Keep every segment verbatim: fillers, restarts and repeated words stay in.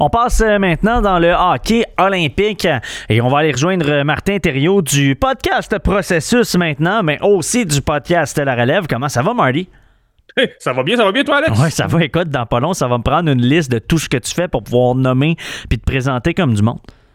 On passe maintenant dans le hockey olympique et on va aller rejoindre Martin Thériault du podcast Processus maintenant, mais aussi du podcast La Relève. Comment ça va, Marty? Hey, ça va bien, ça va bien, toi, Alex? Oui, ça va. Écoute, dans pas long, ça va me prendre une liste de tout ce que tu fais pour pouvoir nommer puis te présenter comme du monde.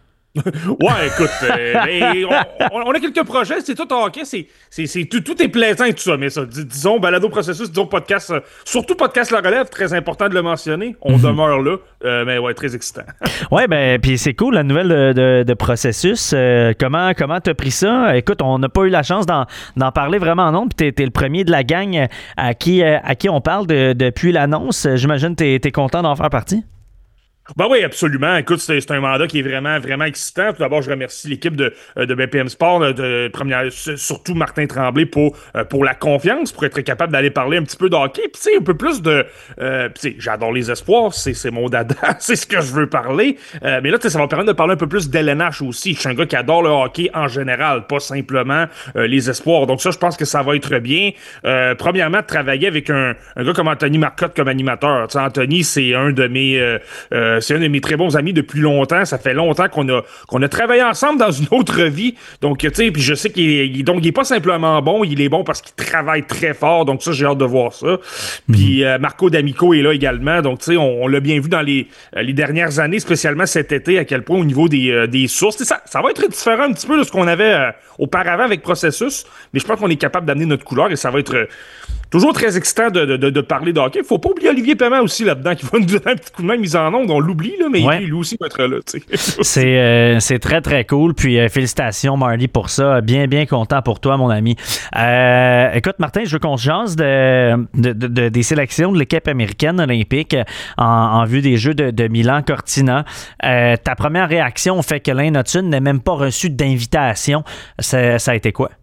Ouais, écoute, euh, on, on a quelques projets, c'est tout hockey, c'est, c'est, c'est, tout, tout est plaisant et tout ça, mais ça, dis, disons, balado processus, disons podcast, euh, surtout podcast La Relève, très important de le mentionner, on mm-hmm. demeure là, euh, mais ouais, très excitant. Ouais, ben, puis c'est cool, la nouvelle de, de, de processus, euh, comment, comment t'as pris ça? Écoute, on n'a pas eu la chance d'en, d'en parler vraiment en nombre, puis t'es, t'es le premier de la gang à qui, à qui on parle de, depuis l'annonce, j'imagine que t'es, t'es content d'en faire partie? Ben oui, absolument. Écoute, c'est, c'est un mandat qui est vraiment, vraiment excitant. Tout d'abord, je remercie l'équipe de, de B P M Sport, de, de première, surtout Martin Tremblay pour, pour la confiance, pour être capable d'aller parler un petit peu de hockey. Puis, tu sais, un peu plus de... Euh, tu sais, j'adore les espoirs, c'est, c'est mon dada, c'est ce que je veux parler. Euh, mais là, tu sais, ça va me permettre de parler un peu plus d'L N H aussi. Je suis un gars qui adore le hockey en général, pas simplement euh, les espoirs. Donc ça, je pense que ça va être bien. Euh, premièrement, de travailler avec un, un gars comme Anthony Marcotte comme animateur. Tu sais, Anthony, c'est un de mes... Euh, euh, c'est un de mes très bons amis depuis longtemps. Ça fait longtemps qu'on a qu'on a travaillé ensemble dans une autre vie. Donc, tu sais, puis je sais qu'il est, il, donc, il est pas simplement bon, il est bon parce qu'il travaille très fort. Donc ça, j'ai hâte de voir ça. Puis euh, Marco D'Amico est là également. Donc, tu sais, on, on l'a bien vu dans les, les dernières années, spécialement cet été, à quel point au niveau des, euh, des sources. Ça, ça va être différent un petit peu de ce qu'on avait euh, auparavant avec Processus. Mais je pense qu'on est capable d'amener notre couleur et ça va être... Euh, toujours très excitant de, de, de, de parler de hockey. Faut pas oublier Olivier Paiement aussi là-dedans, qui va nous donner un petit coup de main mise en onde. On l'oublie, là, mais ouais. lui, lui aussi va être là. c'est, euh, c'est très, très cool. Puis euh, félicitations, Marty, pour ça. Bien, bien content pour toi, mon ami. Euh, écoute, Martin, je veux qu'on se jase de, de, de, de, des sélections de l'équipe américaine olympique en, en vue des Jeux de, de Milan-Cortina. Euh, ta première réaction au fait que Lane Hutson n'ait même pas reçu d'invitation, ça, ça a été quoi?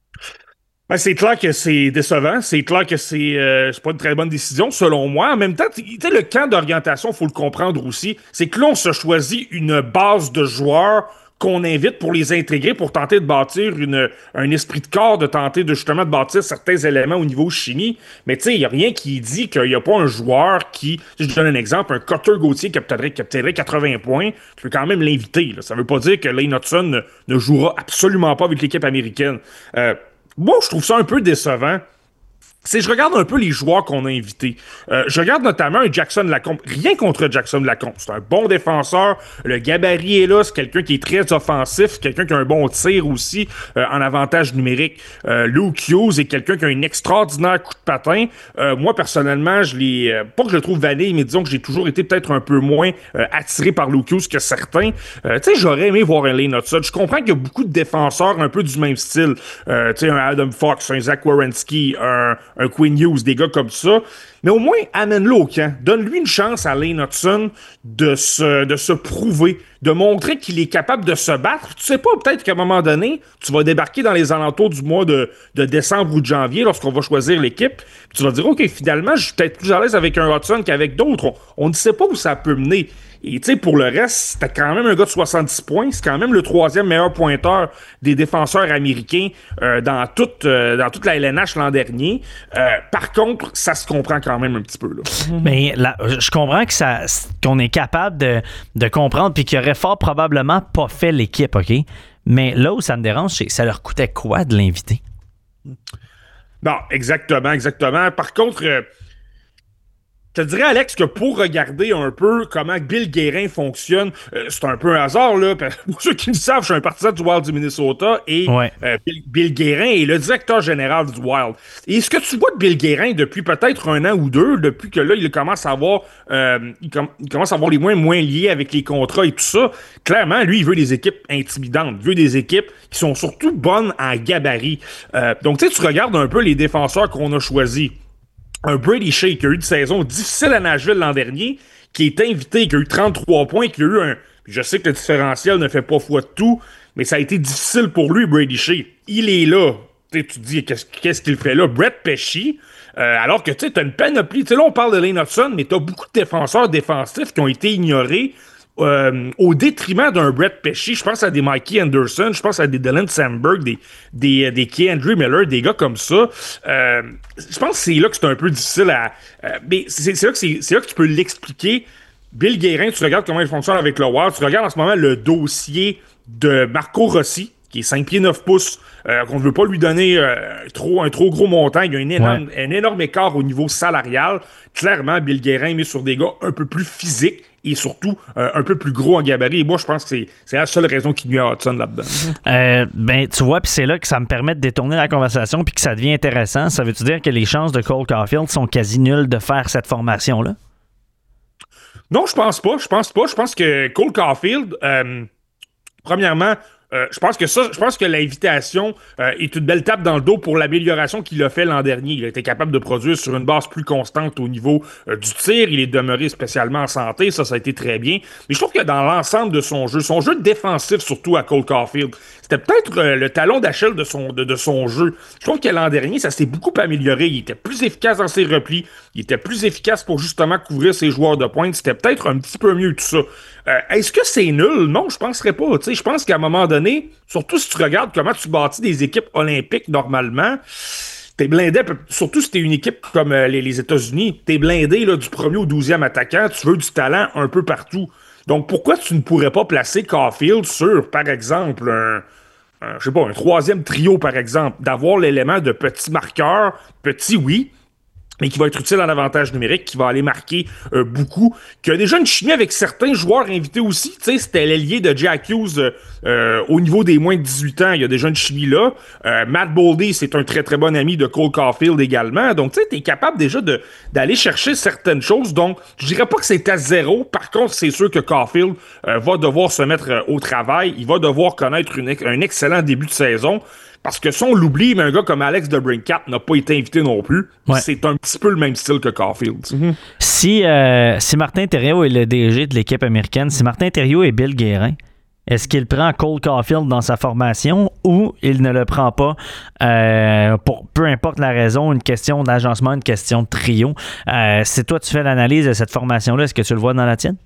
Ben, c'est clair que c'est décevant. C'est clair que c'est, euh, c'est pas une très bonne décision, selon moi. En même temps, tu sais, le camp d'orientation, faut le comprendre aussi, c'est que là, on se choisit une base de joueurs qu'on invite pour les intégrer, pour tenter de bâtir une, un esprit de corps, de tenter de justement de bâtir certains éléments au niveau chimie. Mais tu sais, il n'y a rien qui dit qu'il n'y a pas un joueur qui, je te donne un exemple, un Cutter Gauthier qui obtiendrait, qui obtiendrait quatre-vingts points, tu peux quand même l'inviter. Là. Ça veut pas dire que Lane Hutson ne, ne jouera absolument pas avec l'équipe américaine. Euh, Moi, je trouve ça un peu décevant. C'est je regarde un peu les joueurs qu'on a invités. Euh, je regarde notamment un Jackson Lacombe. Rien contre Jackson Lacombe. C'est un bon défenseur. Le gabarit est là. C'est quelqu'un qui est très offensif. Quelqu'un qui a un bon tir aussi euh, en avantage numérique. Euh, Luke Hughes est quelqu'un qui a un extraordinaire coup de patin. Euh, moi, personnellement, je l'ai... Euh, pas que je le trouve vanille, mais disons que j'ai toujours été peut-être un peu moins euh, attiré par Luke Hughes que certains. Euh, tu sais, j'aurais aimé voir un Lane Hutson. Je comprends qu'il y a beaucoup de défenseurs un peu du même style. Euh, tu sais, un Adam Fox, un Zach Werenski, un... un Quinn Hughes, des gars comme ça. Mais au moins, amène-le au camp. Donne-lui une chance à Lane Hutson de se, de se prouver, de montrer qu'il est capable de se battre. Tu sais pas, peut-être qu'à un moment donné, tu vas débarquer dans les alentours du mois de, de décembre ou de janvier lorsqu'on va choisir l'équipe. Puis tu vas dire, OK, finalement, je suis peut-être plus à l'aise avec un Hutson qu'avec d'autres. On, on ne sait pas où ça peut mener. Et tu sais, pour le reste, c'était quand même un gars de soixante-dix points. C'est quand même le troisième meilleur pointeur des défenseurs américains euh, dans, toute, euh, dans toute la L N H l'an dernier. Euh, par contre, ça se comprend quand même un petit peu. Là. Mais là, je comprends que ça, qu'on est capable de, de comprendre puis qu'il aurait fort probablement pas fait l'équipe, OK? Mais là où ça me dérange, c'est que ça leur coûtait quoi de l'inviter? Non, exactement, exactement. Par contre... Euh, Je te dirais, Alex, que pour regarder un peu comment Bill Guérin fonctionne, euh, c'est un peu un hasard, là. Pour ceux qui le savent, je suis un partisan du Wild du Minnesota et ouais. euh, Bill, Bill Guérin est le directeur général du Wild. Et ce que tu vois de Bill Guérin depuis peut-être un an ou deux, depuis que là, il commence à avoir, euh, il, com- il commence à avoir les moins moins liés avec les contrats et tout ça, clairement, lui, il veut des équipes intimidantes. Il veut des équipes qui sont surtout bonnes en gabarit. Euh, donc, tu sais, tu regardes un peu les défenseurs qu'on a choisis. Un Brady Shea qui a eu une saison difficile à Nashville l'an dernier, qui est invité, qui a eu trente-trois points, qui a eu un... Je sais que le différentiel ne fait pas foi de tout, mais ça a été difficile pour lui, Brady Shea. Il est là. Tu te dis, qu'est-ce, qu'est-ce qu'il fait là? Brett Pesci, euh, alors que tu sais, t'as une panoplie. Tu sais, là, on parle de Lane Hutson, mais t'as beaucoup de défenseurs défensifs qui ont été ignorés Euh, au détriment d'un Brett Pesci. Je pense à des Mikey Anderson, je pense à des Dylan Sandberg, des, des, des Keandre Miller, des gars comme ça. Euh, je pense que c'est là que c'est un peu difficile à... Euh, mais c'est, c'est, là que c'est, c'est là que tu peux l'expliquer Bill Guérin, tu regardes comment il fonctionne avec le Wild, tu regardes en ce moment le dossier de Marco Rossi, qui est cinq pieds neuf pouces, euh, qu'on ne veut pas lui donner euh, trop, un trop gros montant. Il y a une énorme, ouais. un énorme écart au niveau salarial. Clairement, Bill Guérin est mis sur des gars un peu plus physiques et surtout euh, un peu plus gros en gabarit. Et moi, je pense que c'est, c'est la seule raison qui nuit à Hudson là-dedans. Euh, ben, tu vois, puis c'est là que ça me permet de détourner la conversation puis que ça devient intéressant. Ça veut-tu dire que les chances de Cole Caulfield sont quasi nulles de faire cette formation-là? Non, je pense pas. Je pense pas. Je pense que Cole Caulfield, euh, premièrement, Euh, je pense que ça, je pense que l'invitation euh, est une belle tape dans le dos pour l'amélioration qu'il a fait l'an dernier. Il a été capable de produire sur une base plus constante au niveau euh, du tir. Il est demeuré spécialement en santé. Ça, ça a été très bien. Mais je trouve que dans l'ensemble de son jeu, son jeu défensif, surtout à Cole Caulfield, c'était peut-être euh, le talon d'Achille de son, de, de son jeu. Je trouve que l'an dernier, ça s'est beaucoup amélioré. Il était plus efficace dans ses replis. Il était plus efficace pour justement couvrir ses joueurs de pointe. C'était peut-être un petit peu mieux tout ça. Euh, est-ce que c'est nul? Non, je penserais pas. T'sais, je pense qu'à un moment donné, surtout si tu regardes comment tu bâtis des équipes olympiques normalement, t'es blindé, surtout si t'es une équipe comme euh, les, les États-Unis, t'es blindé là, du premier au douzième attaquant, tu veux du talent un peu partout. Donc pourquoi tu ne pourrais pas placer Caulfield sur, par exemple, un, un, je sais pas, un troisième trio, par exemple, d'avoir l'élément de petit marqueur, petit oui, mais qui va être utile en avantage numérique, qui va aller marquer euh, beaucoup, qui a déjà une chimie avec certains joueurs invités aussi. Tu sais, c'était l'ailier de Jack Hughes euh, euh, au niveau des moins de dix-huit ans. Il y a déjà une chimie là. Euh, Matt Boldy, c'est un très très bon ami de Cole Caulfield également. Donc, tu sais, t'es capable déjà de, d'aller chercher certaines choses. Donc, je dirais pas que c'est à zéro. Par contre, c'est sûr que Caulfield euh, va devoir se mettre euh, au travail. Il va devoir connaître une, un excellent début de saison. Parce que si on l'oublie, mais un gars comme Alex DeBrincat n'a pas été invité non plus. Ouais. C'est un petit peu le même style que Caulfield. Mm-hmm. Si, euh, si Martin Thériault est le D G de l'équipe américaine, si Martin Thériault est Bill Guérin, est-ce qu'il prend Cole Caulfield dans sa formation ou il ne le prend pas euh, pour peu importe la raison, une question d'agencement, une question de trio? Euh, si toi tu fais l'analyse de cette formation-là, est-ce que tu le vois dans la tienne?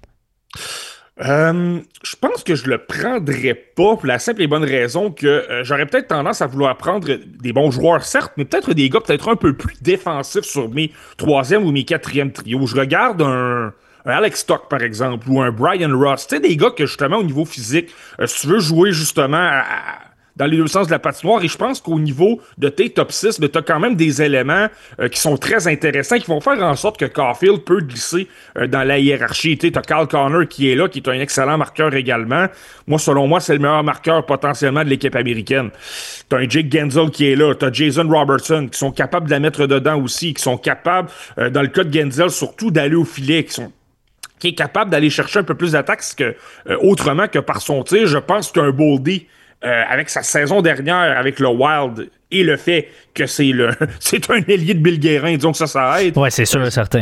Euh, je pense que je le prendrais pas pour la simple et bonne raison que euh, j'aurais peut-être tendance à vouloir prendre des bons joueurs, certes, mais peut-être des gars peut-être un peu plus défensifs sur mes troisième ou mes quatrième trios. Je regarde un, un Alex Stock, par exemple, ou un Brian Ross. Tu sais, des gars que justement, au niveau physique, euh, si tu veux jouer justement à, à dans les deux sens de la patinoire, et je pense qu'au niveau de tes top six, ben, tu as quand même des éléments euh, qui sont très intéressants, qui vont faire en sorte que Caulfield peut glisser euh, dans la hiérarchie. Tu as Kyle Connor qui est là, qui est un excellent marqueur également. Moi, selon moi, c'est le meilleur marqueur potentiellement de l'équipe américaine. Tu as un Jake Gensel qui est là, tu as Jason Robertson, qui sont capables de la mettre dedans aussi, qui sont capables, euh, dans le cas de Gensel, surtout d'aller au filet, qui sont qui est capable d'aller chercher un peu plus d'attaques que, euh, autrement que par son tir. Je pense qu'un Boldy, Euh, avec sa saison dernière avec le Wild et le fait que c'est le c'est un ailier de Bill Guérin, disons que ça, ça aide. Ouais, c'est sûr, euh, certain.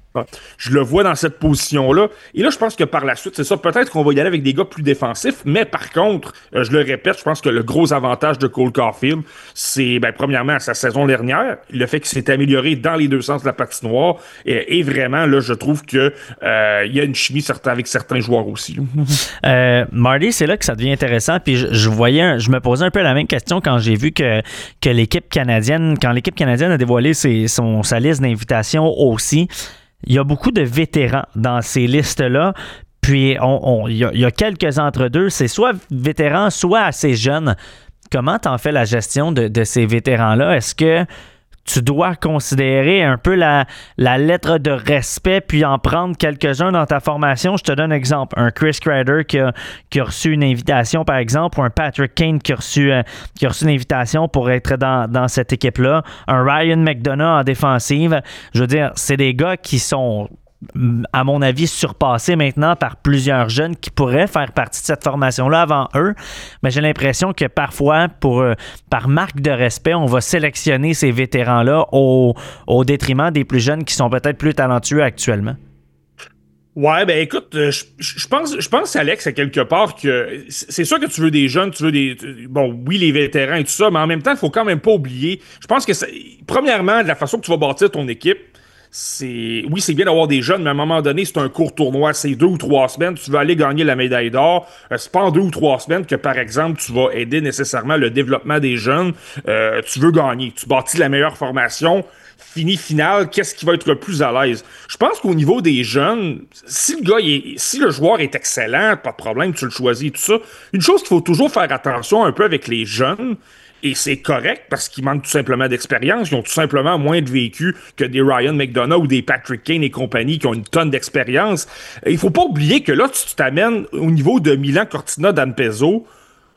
Je le vois dans cette position-là. Et là, je pense que par la suite, c'est ça, peut-être qu'on va y aller avec des gars plus défensifs, mais par contre, euh, je le répète, je pense que le gros avantage de Cole Caulfield, c'est, ben, premièrement, sa saison dernière, le fait qu'il s'est amélioré dans les deux sens de la patinoire, et, et vraiment, là, je trouve que euh, il y a une chimie certaine avec certains joueurs aussi. euh, Marty, c'est là que ça devient intéressant, puis je, je voyais, je me posais un peu la même question quand j'ai vu que, que l'équipe canadienne, quand l'équipe canadienne a dévoilé ses, son, sa liste d'invitations aussi. Il y a beaucoup de vétérans dans ces listes-là. Puis, on, on, il, y a, il y a quelques entre-deux. C'est soit vétérans, soit assez jeunes. Comment t'en fais la gestion de, de ces vétérans-là? Est-ce que tu dois considérer un peu la, la lettre de respect puis en prendre quelques-uns dans ta formation? Je te donne un exemple. Un Chris Kreider qui a, qui a reçu une invitation, par exemple, ou un Patrick Kane qui a reçu, euh, qui a reçu une invitation pour être dans, dans cette équipe-là. Un Ryan McDonough en défensive. Je veux dire, c'est des gars qui sont, à mon avis, surpassés maintenant par plusieurs jeunes qui pourraient faire partie de cette formation-là avant eux. Mais j'ai l'impression que parfois, pour, euh, par marque de respect, on va sélectionner ces vétérans-là au, au détriment des plus jeunes qui sont peut-être plus talentueux actuellement. Ouais, ben écoute, euh, je, je pense, je pense, Alex, à quelque part que c'est sûr que tu veux des jeunes, tu veux des, bon, oui, les vétérans et tout ça, mais en même temps, il faut quand même pas oublier. Je pense que, c'est, premièrement, de la façon que tu vas bâtir ton équipe, c'est oui, c'est bien d'avoir des jeunes, mais à un moment donné, c'est un court tournoi, c'est deux ou trois semaines, tu vas aller gagner la médaille d'or. Euh, c'est pas en deux ou trois semaines que, par exemple, tu vas aider nécessairement le développement des jeunes. Euh, tu veux gagner, tu bâtis la meilleure formation. fini final, qu'est-ce qui va être le plus à l'aise? Je pense qu'au niveau des jeunes, si le gars, est, si le joueur est excellent, pas de problème, tu le choisis et tout ça. Une chose qu'il faut toujours faire attention un peu avec les jeunes, et c'est correct parce qu'ils manquent tout simplement d'expérience. Ils ont tout simplement moins de vécu que des Ryan McDonough ou des Patrick Kane et compagnie qui ont une tonne d'expérience. Et il faut pas oublier que là, tu t'amènes au niveau de Milan Cortina d'Ampezzo,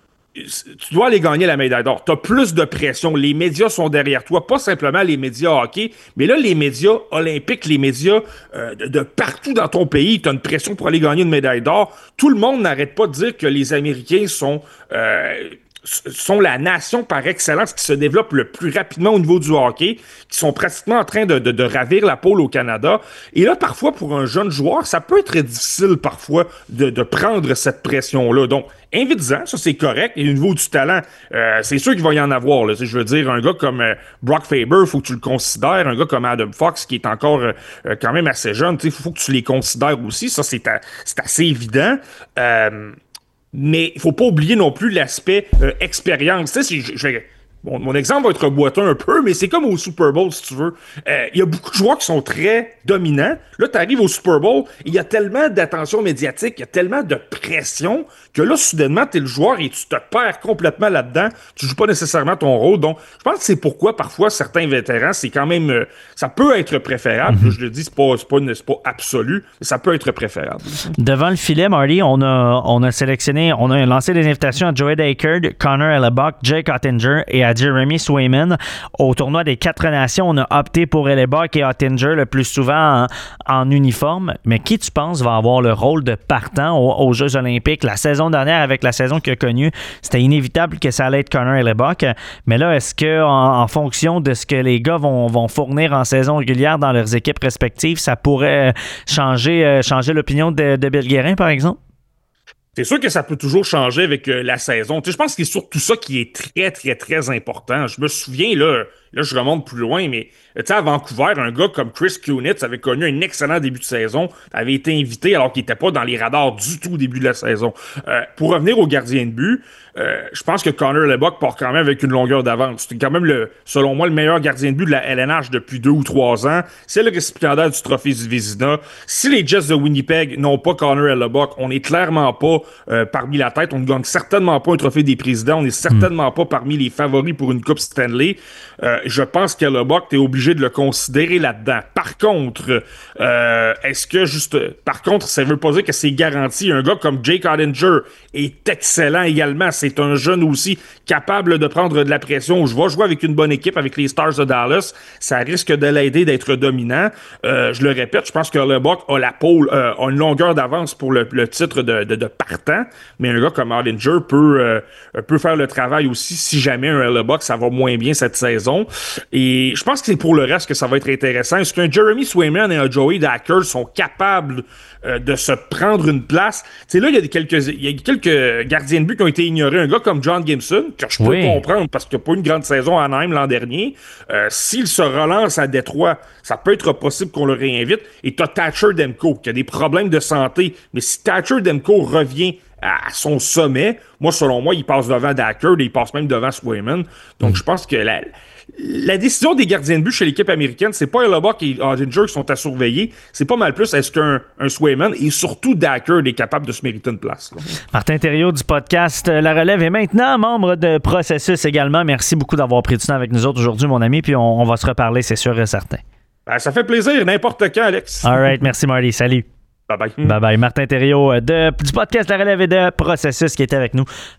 tu dois aller gagner la médaille d'or. Tu as plus de pression. Les médias sont derrière toi. Pas simplement les médias hockey, mais là, les médias olympiques, les médias euh, de, de partout dans ton pays, tu as une pression pour aller gagner une médaille d'or. Tout le monde n'arrête pas de dire que les Américains sont... Euh, sont la nation par excellence qui se développe le plus rapidement au niveau du hockey, qui sont pratiquement en train de, de, de ravir la pôle au Canada. Et là, parfois, pour un jeune joueur, ça peut être difficile parfois de, de prendre cette pression-là. Donc, invite-en, ça c'est correct. Et au niveau du talent, euh, c'est sûr qu'il va y en avoir. Là. Je veux dire, un gars comme euh, Brock Faber, il faut que tu le considères. Un gars comme Adam Fox, qui est encore euh, quand même assez jeune, il faut que tu les considères aussi. Ça, c'est, à, c'est assez évident. Euh, Mais il faut pas oublier non plus l'aspect euh, expérience. Tu sais, je, je, bon, mon exemple va être boiteux un peu, mais c'est comme au Super Bowl, si tu veux. Il euh, y a beaucoup de joueurs qui sont très dominants. Là, tu arrives au Super Bowl, il y a tellement d'attention médiatique, il y a tellement de pression que là, soudainement, tu es le joueur et tu te perds complètement là-dedans. Tu joues pas nécessairement ton rôle. Donc, je pense que c'est pourquoi, parfois, certains vétérans, c'est quand même... Euh, ça peut être préférable. Mm-hmm. Je le dis, c'est pas, c'est pas, c'est pas absolu, mais ça peut être préférable. Devant le filet, Marty, on a, on a sélectionné, on a lancé des invitations à Joey Dacre, Connor Hellebuck, Jake Oettinger et à Jeremy Swayman. Au tournoi des Quatre Nations, on a opté pour Hellebuck et Oettinger le plus souvent en, en uniforme. Mais qui, tu penses, va avoir le rôle de partant aux, aux Jeux olympiques? La saison dernière, avec la saison qu'il a connue, c'était inévitable que ça allait être Connor Hellebuck. Mais là, est-ce que en, en fonction de ce que les gars vont, vont fournir en saison régulière dans leurs équipes respectives, ça pourrait changer, euh, changer l'opinion de, de Bill Guérin, par exemple? C'est sûr que ça peut toujours changer avec euh, la saison. Tu sais, je pense que c'est surtout ça qui est très, très, très important. Je me souviens, là, là je remonte plus loin, mais tu sais, à Vancouver, un gars comme Chris Kunitz avait connu un excellent début de saison, avait été invité alors qu'il n'était pas dans les radars du tout au début de la saison. Euh, pour revenir au gardien de but, euh, je pense que Connor Hellebuck part quand même avec une longueur d'avance. C'est quand même, le, selon moi, le meilleur gardien de but de la L N H depuis deux ou trois ans. C'est le récipiendaire du trophée du Vézina. Si les Jets de Winnipeg n'ont pas Connor Hellebuck, on n'est clairement pas euh, parmi la tête. On ne gagne certainement pas un trophée des présidents. On n'est certainement pas parmi les favoris pour une Coupe Stanley. Euh, je pense qu'Hellebuck, t'es obligé de le considérer là-dedans. Par contre, euh, est-ce que juste... Par contre, ça veut pas dire que c'est garanti. Un gars comme Jake Oettinger est excellent également. C'est un jeune aussi capable de prendre de la pression. Je vais jouer avec une bonne équipe, avec les Stars de Dallas. Ça risque de l'aider d'être dominant. Euh, je le répète, je pense que Hellebuck a la pôle, euh, a une longueur d'avance pour le, le titre de, de, de partant. Mais un gars comme Oettinger peut, euh, peut faire le travail aussi si jamais un Hellebuck, ça va moins bien cette saison. Et je pense que c'est pour le reste que ça va être intéressant. Est-ce qu'un Jeremy Swayman et un Joey Dacre sont capables euh, de se prendre une place? Tu sais, là, il y a des quelques, il y a quelques gardiens de but qui ont été ignorés. Un gars comme John Gibson, que je peux oui. comprendre parce qu'il n'a pas eu une grande saison à Anaheim l'an dernier. Euh, s'il se relance à Détroit, ça peut être possible qu'on le réinvite. Et t'as Thatcher Demko, qui a des problèmes de santé. Mais si Thatcher Demko revient à son sommet, moi, selon moi, il passe devant Dacre et il passe même devant Swayman. Donc, mm. je pense que la... La décision des gardiens de but chez l'équipe américaine, c'est pas Hellebuck et Oettinger qui sont à surveiller. C'est pas mal plus est-ce qu'un un Swayman et surtout Dacre est capable de se mériter une place. Là. Martin Thériault du podcast La Relève est maintenant membre de Processus également. Merci beaucoup d'avoir pris du temps avec nous autres aujourd'hui, mon ami. Puis on, on va se reparler, c'est sûr et certain. Ben, ça fait plaisir, n'importe quand, Alex. All right, merci Marty. Salut. Bye bye. Bye bye. Martin Thériault de, du podcast La Relève et de Processus qui était avec nous.